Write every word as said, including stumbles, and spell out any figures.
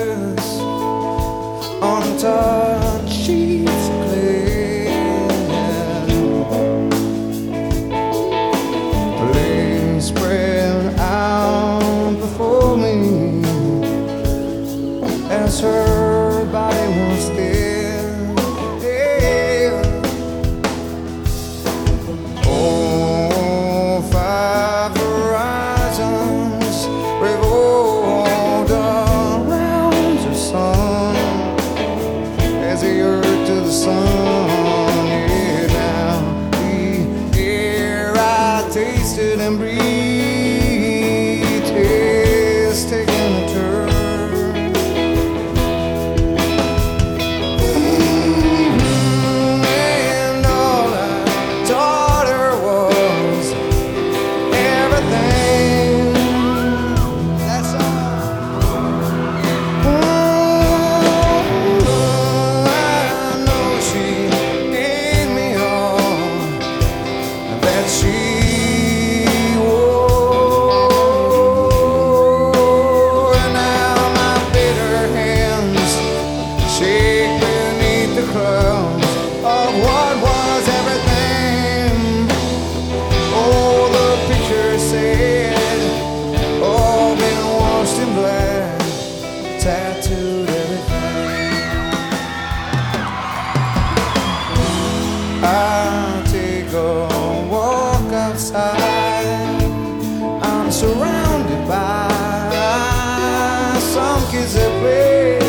kiss untouched sheets of clay. Flames spread out before me as her body was dead. Yeah. Oh, five horizons revolved around the sun as the earth to the sun. Yeah, now the air I tasted and breathed is taking a turn. Tattooed everything. I take a walk outside. I'm surrounded by some kids that play.